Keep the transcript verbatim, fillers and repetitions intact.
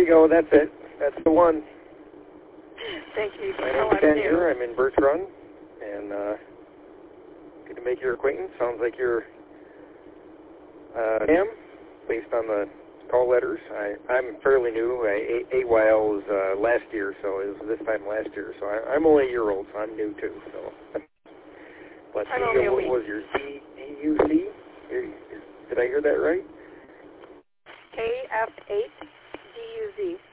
go. That's it. That's the one. Thank you. My name's Ken here. I'm in Birch Run, and uh, good to make your acquaintance. Sounds like you're uh, Sam, based on the call letters. I, I'm fairly new. I, A- AYL was uh, last year, so it was this time last year. So I, I'm only a year old, so I'm new too. So, but I'm you only know, a what week. was your D U C? Did I hear that right? K F eight D U Z.